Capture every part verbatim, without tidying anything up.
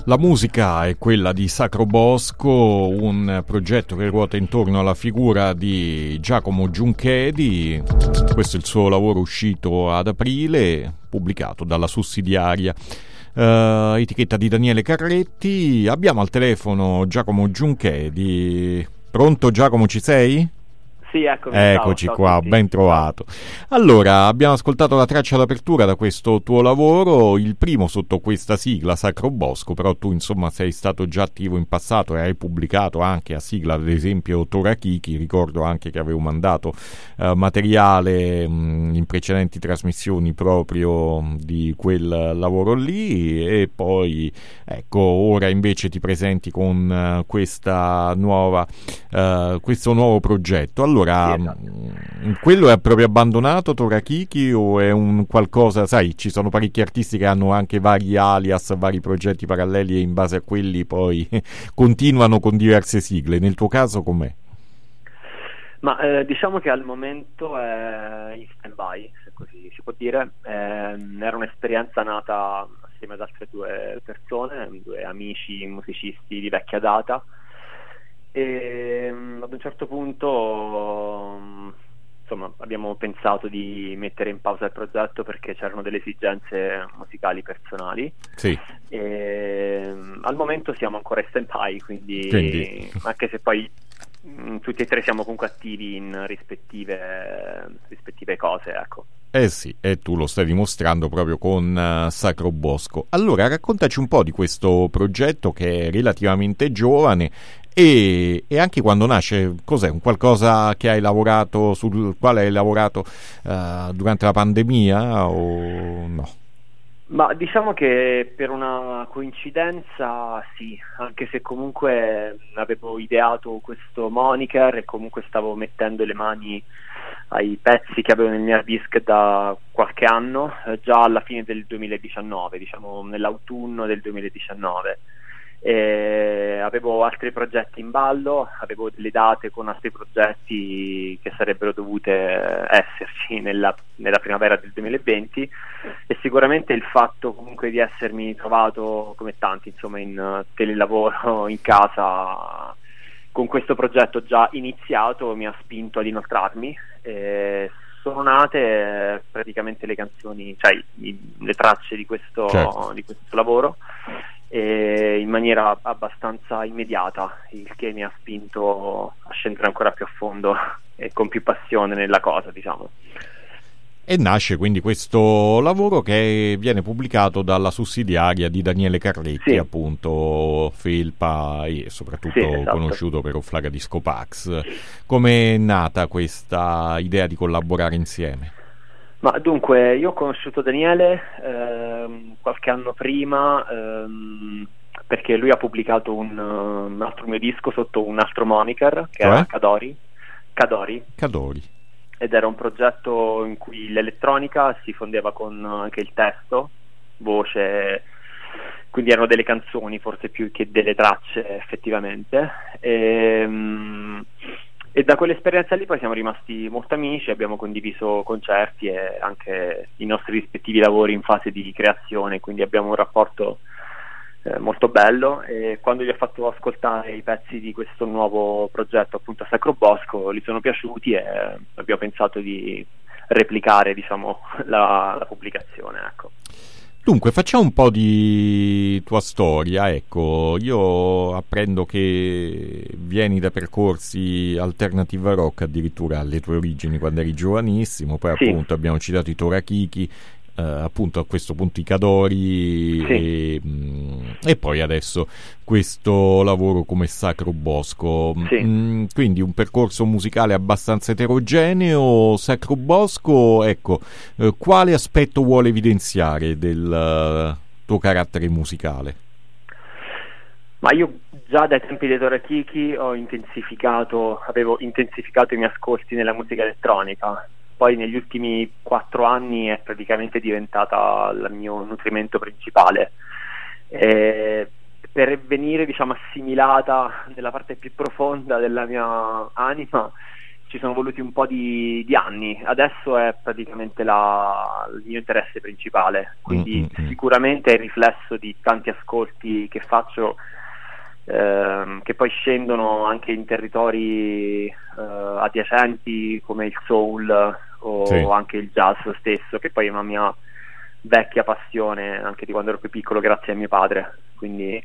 La musica è quella di Sacro Bosco, un progetto che ruota intorno alla figura di Giacomo Giunchedi. Questo è il suo lavoro uscito ad aprile, pubblicato dalla sussidiaria uh, etichetta di Daniele Carretti. Abbiamo al telefono Giacomo Giunchedi. Pronto Giacomo, ci sei? Sì, eccomi. Eccoci ciao, qua, ciao ben trovato. Allora, abbiamo ascoltato la traccia d'apertura da questo tuo lavoro, il primo sotto questa sigla, Sacro Bosco, però tu insomma sei stato già attivo in passato e hai pubblicato anche a sigla, ad esempio, Torachichi. Ricordo anche che avevo mandato eh, materiale mh, in precedenti trasmissioni proprio di quel lavoro lì, e poi ecco, ora invece ti presenti con uh, questa nuova, uh, questo nuovo progetto. Allora, Allora, sì, esatto. Quello è proprio abbandonato, Torachichi, o è un qualcosa, sai, ci sono parecchi artisti che hanno anche vari alias, vari progetti paralleli e in base a quelli poi continuano con diverse sigle. Nel tuo caso com'è? Ma eh, diciamo che al momento è in stand-by, se così si può dire. Eh, era un'esperienza nata assieme ad altre due persone, due amici musicisti di vecchia data. E ad un certo punto insomma abbiamo pensato di mettere in pausa il progetto perché c'erano delle esigenze musicali personali. Sì. E al momento siamo ancora in stand-by, quindi, quindi anche se poi mh, tutti e tre siamo comunque attivi in rispettive rispettive cose, ecco. Eh sì, e tu lo stai dimostrando proprio con uh, Sacro Bosco. Allora, raccontaci un po' di questo progetto che è relativamente giovane e, e anche quando nasce, cos'è? Un qualcosa che hai lavorato, sul quale hai lavorato uh, durante la pandemia o no? Ma diciamo che per una coincidenza sì, anche se comunque avevo ideato questo moniker e comunque stavo mettendo le mani ai pezzi che avevo nel mio hard disk da qualche anno, eh, già alla fine del duemiladiciannove, diciamo nell'autunno del duemiladiciannove. E avevo altri progetti in ballo, avevo delle date con altri progetti che sarebbero dovute esserci nella, nella primavera del duemilaventi, e sicuramente il fatto comunque di essermi trovato come tanti insomma in telelavoro in casa con questo progetto già iniziato mi ha spinto ad inoltrarmi. E sono nate praticamente le canzoni, cioè i, le tracce di questo, certo. di questo lavoro, e in maniera abbastanza immediata, il che mi ha spinto a scendere ancora più a fondo e con più passione nella cosa, diciamo. E nasce quindi questo lavoro che viene pubblicato dalla sussidiaria di Daniele Carretti, sì. appunto Felpa, e soprattutto sì, esatto. conosciuto per Offlaga Disco Pax. Come è nata questa idea di collaborare insieme? Ma dunque, io ho conosciuto Daniele ehm, qualche anno prima ehm, perché lui ha pubblicato un, un altro mio disco sotto un altro moniker che cioè? era Cadori. Cadori. Cadori. Ed era un progetto in cui l'elettronica si fondeva con anche il testo, voce, quindi erano delle canzoni forse più che delle tracce effettivamente. E, e da quell'esperienza lì poi siamo rimasti molto amici, abbiamo condiviso concerti e anche i nostri rispettivi lavori in fase di creazione, quindi abbiamo un rapporto eh, molto bello. E quando gli ho fatto ascoltare i pezzi di questo nuovo progetto appunto a Sacro Bosco gli sono piaciuti e abbiamo pensato di replicare diciamo la, la pubblicazione, ecco. Dunque, facciamo un po' di tua storia. Ecco, io apprendo che vieni da percorsi alternative rock addirittura alle tue origini quando eri giovanissimo, poi sì. appunto abbiamo citato i Torachichi, eh, appunto a questo punto i Cadori, sì. e, mh, e poi adesso questo lavoro come Sacro Bosco. Sì. Mm, quindi un percorso musicale abbastanza eterogeneo. Sacro Bosco, ecco, eh, quale aspetto vuole evidenziare del uh, tuo carattere musicale? Ma io già dai tempi dei Torachichi ho intensificato, avevo intensificato i miei ascolti nella musica elettronica. Poi negli ultimi quattro anni è praticamente diventata il mio nutrimento principale. E per venire diciamo assimilata nella parte più profonda della mia anima ci sono voluti un po' di, di anni, adesso è praticamente la, il mio interesse principale, quindi Mm-hmm. sicuramente è il riflesso di tanti ascolti che faccio, ehm, che poi scendono anche in territori eh, adiacenti come il soul o Sì. anche il jazz stesso, che poi è una mia vecchia passione anche di quando ero più piccolo grazie a mio padre, quindi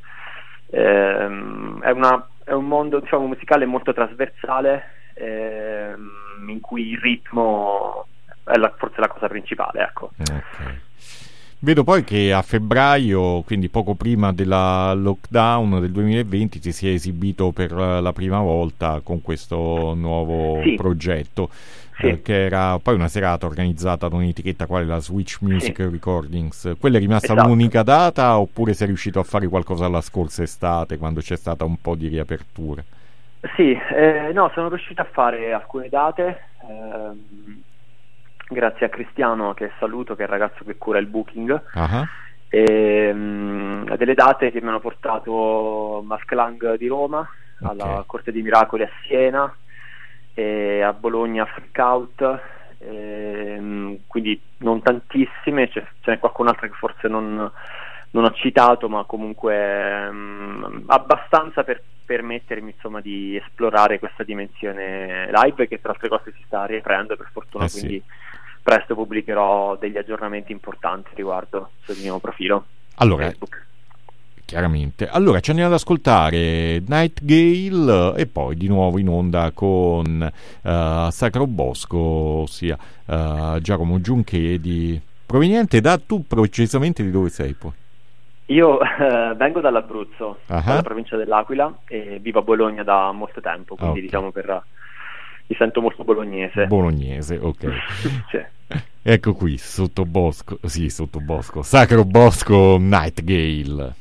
ehm, è, una, è un mondo, diciamo, musicale molto trasversale, ehm, in cui il ritmo è la, forse la cosa principale, ecco. Ok. Vedo poi che a febbraio, quindi poco prima della lockdown del duemilaventi, ti si è esibito per la prima volta con questo nuovo Sì. progetto, Sì. eh, che era poi una serata organizzata da un'etichetta quale la Switch Music Sì. Recordings. Quella è rimasta Esatto. l'unica data, oppure sei riuscito a fare qualcosa la scorsa estate, quando c'è stata un po' di riapertura? Sì, eh, no, sono riuscito a fare alcune date, ehm, grazie a Cristiano, che saluto, che è il ragazzo che cura il booking, Ah, e, um, delle date che mi hanno portato Masklang di Roma, alla Ok. Corte dei Miracoli a Siena, e a Bologna Freak Out, ehm, quindi non tantissime, c'è, ce n'è qualcun'altra che forse non, non ho citato, ma comunque um, abbastanza per permettermi, insomma, di esplorare questa dimensione live, che tra altre cose si sta riaprendo per fortuna, Eh sì. quindi presto pubblicherò degli aggiornamenti importanti riguardo sul mio profilo Allora, Facebook. chiaramente. Allora ci andiamo ad ascoltare Nightingale e poi di nuovo in onda con uh, Sacro Bosco, ossia uh, Giacomo Giunchedi, proveniente da, tu precisamente di dove sei poi? Io eh, vengo dall'Abruzzo, Ah. dalla provincia dell'Aquila, e vivo a Bologna da molto tempo, quindi Ok. diciamo per mi sento molto bolognese. Bolognese, ok. Sì. Ecco qui, Sottobosco, sì, Sottobosco, Sacro Bosco, Nightingale.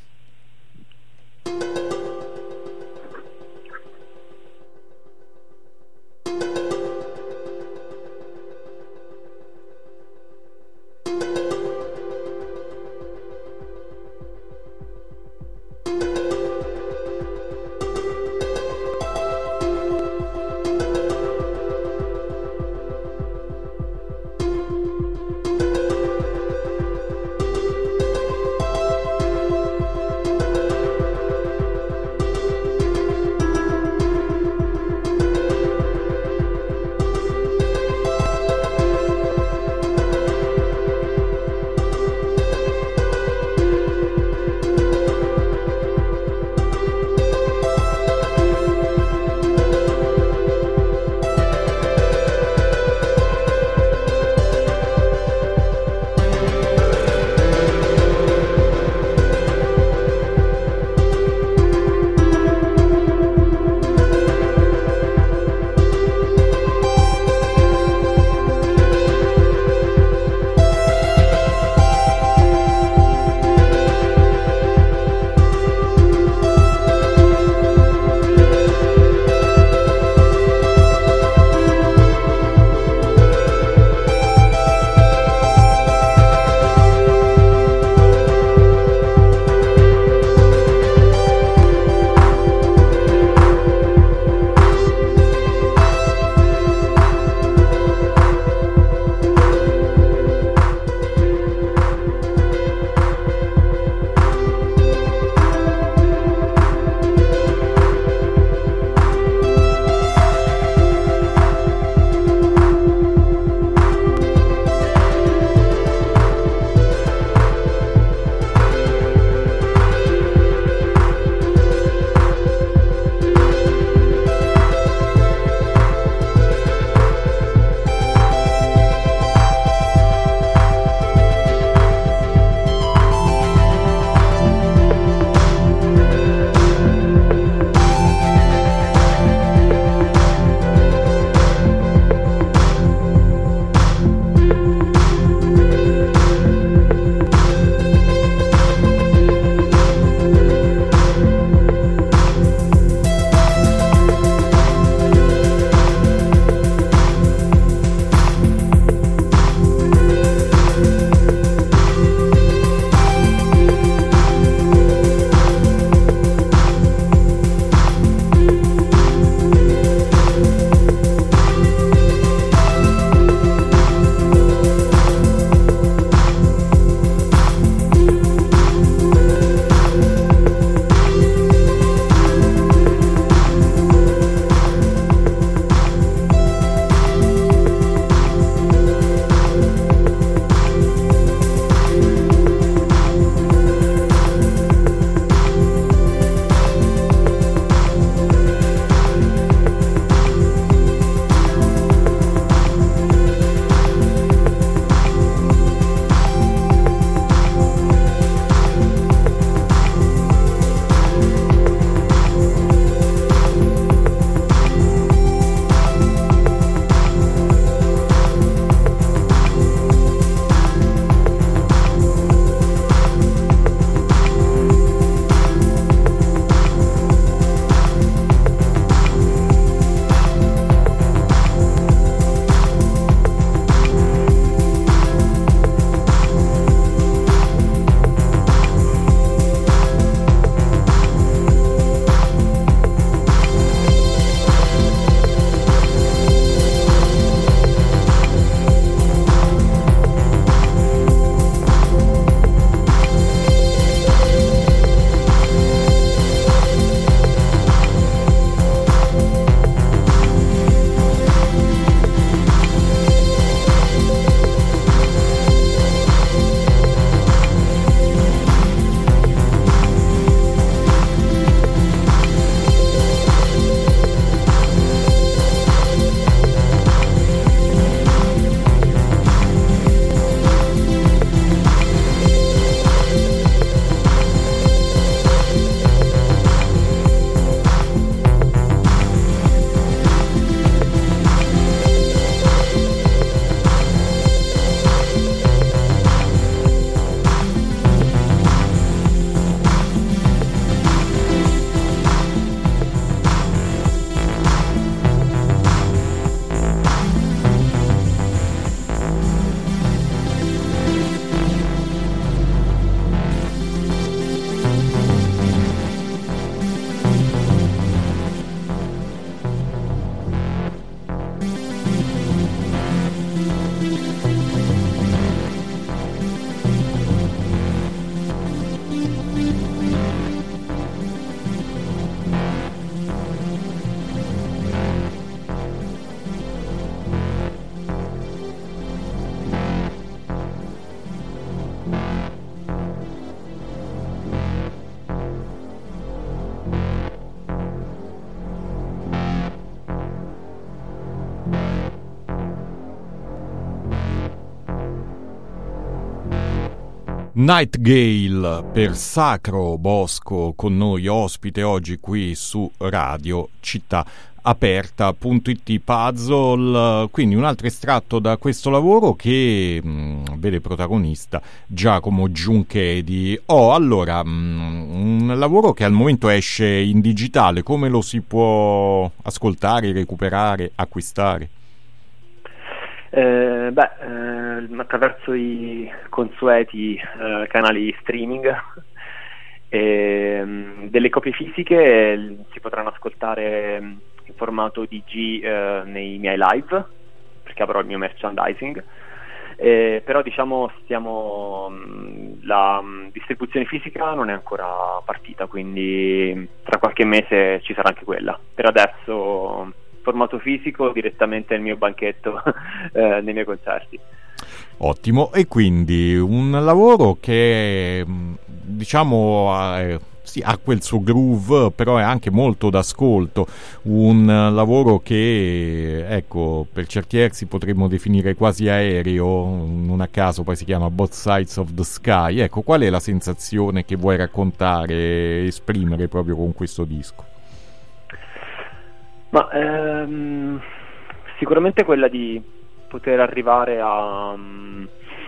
Nightingale per Sacro Bosco, con noi ospite oggi qui su Radio Città Aperta punto it. Puzzle, quindi un altro estratto da questo lavoro che mh, vede protagonista Giacomo Giunchedi. Oh, allora, mh, un lavoro che al momento esce in digitale, come lo si può ascoltare, recuperare, acquistare? Eh, beh, eh, attraverso i consueti eh, canali di streaming. E, mh, delle copie fisiche si potranno ascoltare in formato D G eh, nei miei live, perché avrò il mio merchandising, eh, però diciamo stiamo mh, la mh, distribuzione fisica non è ancora partita, quindi tra qualche mese ci sarà anche quella. Per adesso formato fisico direttamente nel mio banchetto eh, nei miei concerti. Ottimo, e quindi un lavoro che diciamo eh, sì, ha quel suo groove, però è anche molto d'ascolto, un lavoro che ecco per certi versi potremmo definire quasi aereo, non a caso poi si chiama Both Sides of the Sky. Ecco, qual è la sensazione che vuoi raccontare, esprimere proprio con questo disco? Ma ehm, sicuramente quella di poter arrivare a, um,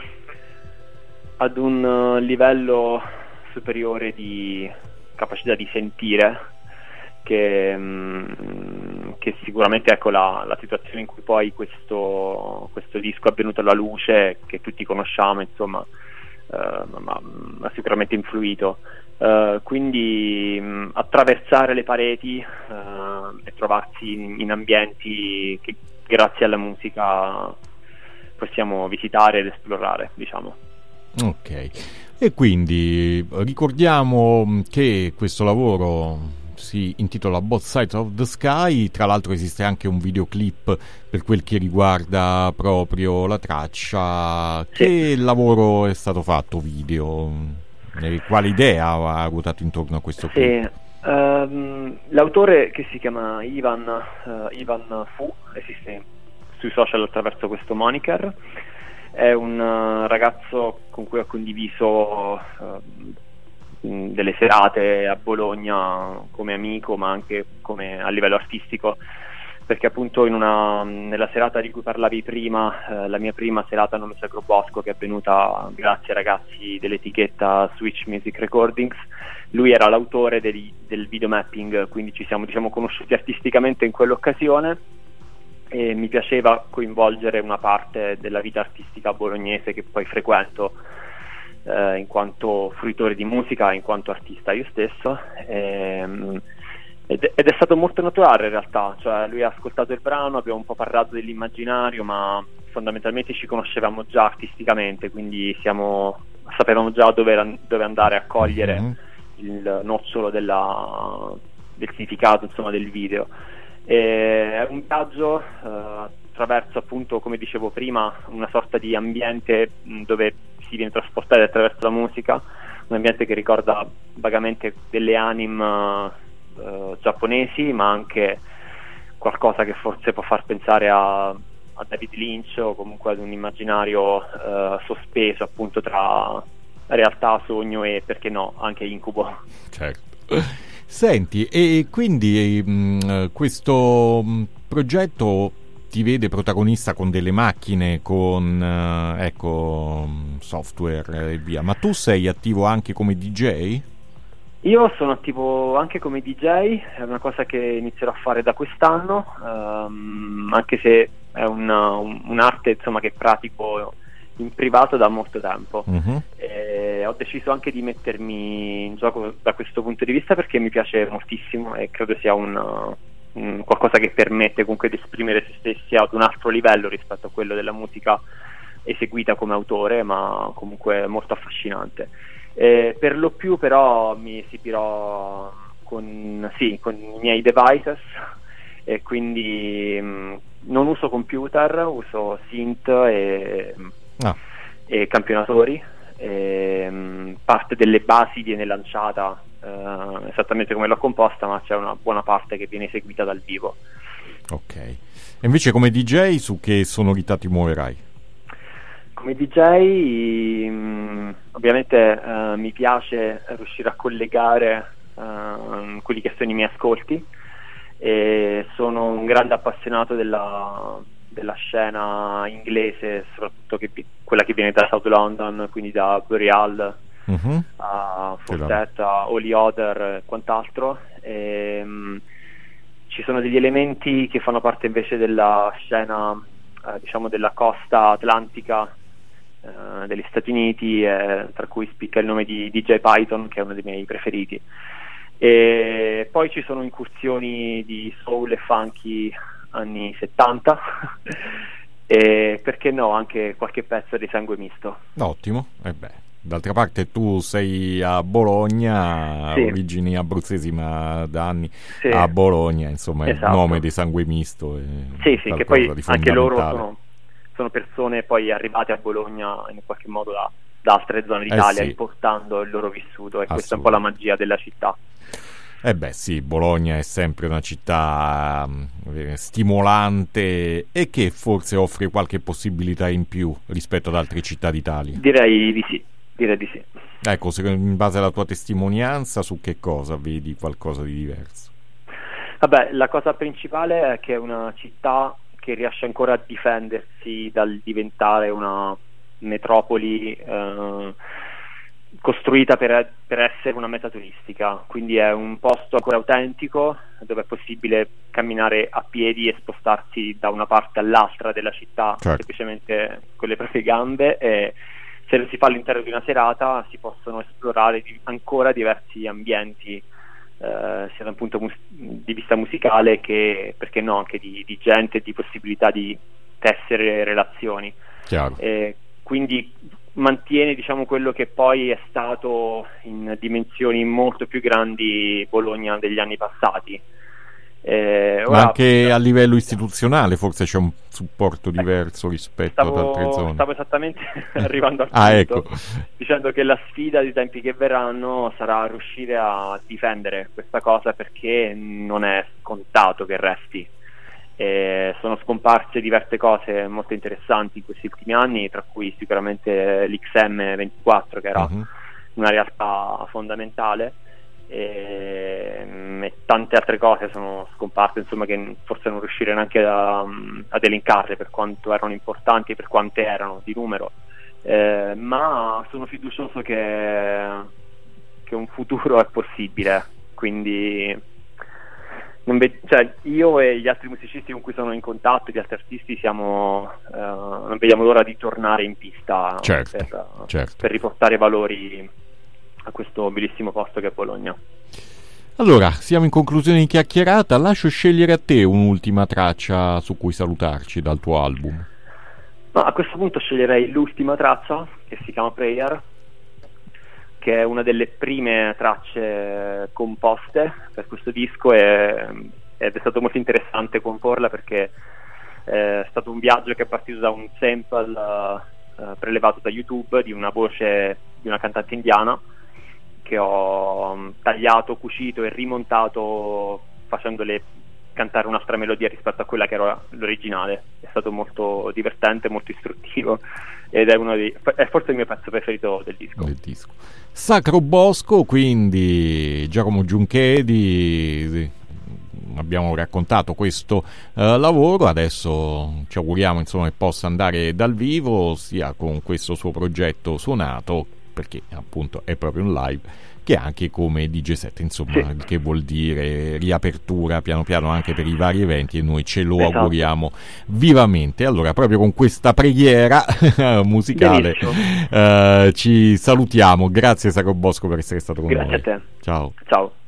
ad un livello superiore di capacità di sentire, che, um, che sicuramente ecco la, la situazione in cui poi questo, questo disco è venuto alla luce, che tutti conosciamo, insomma, uh, ma, ma ha sicuramente influito. Uh, quindi mh, attraversare le pareti uh, e trovarsi in, in ambienti che grazie alla musica possiamo visitare ed esplorare, diciamo. Ok, e quindi ricordiamo che questo lavoro si intitola Both Sides of the Sky, tra l'altro esiste anche un videoclip per quel che riguarda proprio la traccia. Sì. Che lavoro è stato fatto video? E quale idea ha ruotato intorno a questo clip? Sì, um, l'autore, che si chiama Ivan uh, Ivan Fu, esiste sui social attraverso questo moniker, è un uh, ragazzo con cui ho condiviso uh, delle serate a Bologna come amico, ma anche come a livello artistico, perché appunto in una, nella serata di cui parlavi prima, eh, la mia prima serata a nome Sacro Bosco, che è avvenuta grazie ai ragazzi dell'etichetta Switch Music Recordings, lui era l'autore del, del videomapping, quindi ci siamo diciamo conosciuti artisticamente in quell'occasione e mi piaceva coinvolgere una parte della vita artistica bolognese che poi frequento eh, in quanto fruitore di musica, in quanto artista io stesso. E, Ed è stato molto naturale in realtà, cioè lui ha ascoltato il brano, abbiamo un po' parlato dell'immaginario, ma fondamentalmente ci conoscevamo già artisticamente, quindi siamo, sapevamo già dove, dove andare a cogliere mm-hmm. il nocciolo della, del significato, insomma, del video. E è un viaggio eh, attraverso, appunto, come dicevo prima, una sorta di ambiente dove si viene trasportati attraverso la musica, un ambiente che ricorda vagamente delle anime Uh, giapponesi, ma anche qualcosa che forse può far pensare a, a David Lynch, o comunque ad un immaginario uh, sospeso appunto tra realtà, sogno e, perché no, anche incubo. Certo. Senti, e quindi mh, questo mh, progetto ti vede protagonista con delle macchine, con uh, ecco software e via, ma tu sei attivo anche come D J? Io sono attivo anche come D J, è una cosa che inizierò a fare da quest'anno, um, anche se è una, un, un'arte insomma che pratico in privato da molto tempo. Uh-huh. E ho deciso anche di mettermi in gioco da questo punto di vista perché mi piace moltissimo e credo sia un, un qualcosa che permette comunque di esprimere se stessi ad un altro livello rispetto a quello della musica eseguita come autore, ma comunque molto affascinante. Eh, per lo più però mi esibirò con, sì, con i miei devices, e quindi mh, non uso computer, uso synth e, ah. e campionatori, e, mh, parte delle basi viene lanciata eh, esattamente come l'ho composta, ma c'è una buona parte che viene eseguita dal vivo. Ok, e invece come D J su che sonorità ti muoverai? Come D J mh, ovviamente uh, mi piace riuscire a collegare uh, quelli che sono i miei ascolti, e sono un grande appassionato della, della scena inglese, soprattutto che, quella che viene da South London, quindi da Burial uh-huh. a Fortet, a Holy Other e quant'altro. E, mh, ci sono degli elementi che fanno parte invece della scena eh, diciamo della costa atlantica eh, degli Stati Uniti, eh, tra cui spicca il nome di D J Python, che è uno dei miei preferiti. E poi ci sono incursioni di soul e funky anni settanta e perché no anche qualche pezzo di Sangue Misto. Ottimo, e eh beh, d'altra parte tu sei a Bologna, sì. origini abruzzesi ma da anni sì. a Bologna, insomma, esatto. il nome di Sangue Misto è sì sì che poi anche loro sono, sono persone poi arrivate a Bologna in qualche modo da, da altre zone d'Italia, eh sì. riportando il loro vissuto, e questa è un po' la magia della città. Eh beh sì, Bologna è sempre una città eh, stimolante e che forse offre qualche possibilità in più rispetto ad altre città d'Italia. Direi di sì, direi di sì. Ecco, in base alla tua testimonianza, su che cosa vedi qualcosa di diverso? Vabbè, la cosa principale è che è una città che riesce ancora a difendersi dal diventare una metropoli eh, costruita per, per essere una meta turistica, quindi è un posto ancora autentico dove è possibile camminare a piedi e spostarsi da una parte all'altra della città, certo. semplicemente con le proprie gambe, e se lo si fa all'interno di una serata si possono esplorare di, ancora diversi ambienti, eh, sia da un punto mus- di vista musicale che, perché no, anche di, di gente e di possibilità di tessere relazioni. Eh, quindi mantiene, diciamo, quello che poi è stato in dimensioni molto più grandi Bologna degli anni passati. Eh, ora, ma anche a livello istituzionale forse c'è un supporto diverso rispetto stavo, ad altre zone. Stavo esattamente arrivando al ah, punto, ecco. dicendo che la sfida dei tempi che verranno sarà riuscire a difendere questa cosa, perché non è scontato che resti. Eh, sono scomparse diverse cose molto interessanti in questi ultimi anni, tra cui sicuramente l'X M ventiquattro, che era uh-huh. una realtà fondamentale, e, e tante altre cose sono scomparse, insomma, che forse non riuscirei neanche a, ad elencarle per quanto erano importanti e per quante erano di numero, eh, ma sono fiducioso che, che un futuro è possibile, quindi Non ve- cioè, io e gli altri musicisti con cui sono in contatto, gli altri artisti, siamo eh, non vediamo l'ora di tornare in pista, certo, per, certo. per riportare valori a questo bellissimo posto che è Bologna. Allora, siamo in conclusione di chiacchierata, lascio scegliere a te un'ultima traccia su cui salutarci dal tuo album. Ma a questo punto sceglierei l'ultima traccia, che si chiama Prayer, che è una delle prime tracce composte per questo disco, e, ed è stato molto interessante comporla, perché è stato un viaggio che è partito da un sample uh, prelevato da YouTube di una voce di una cantante indiana, che ho um, tagliato, cucito e rimontato facendole cantare un'altra melodia rispetto a quella che era l'originale. È stato molto divertente, molto istruttivo, ed è uno dei, è forse il mio pezzo preferito del disco. Del disco. Sacro Bosco, quindi Giacomo Giunchedi, abbiamo raccontato questo uh, lavoro, adesso ci auguriamo, insomma, che possa andare dal vivo, sia con questo suo progetto suonato, perché appunto è proprio un live, che anche come D J set, insomma, sì. che vuol dire riapertura piano piano anche per i vari eventi, e noi ce lo esatto. auguriamo vivamente. Allora, proprio con questa preghiera musicale uh, ci salutiamo. Grazie Sacro Bosco per essere stato con Grazie noi. Grazie a te. Ciao. Ciao.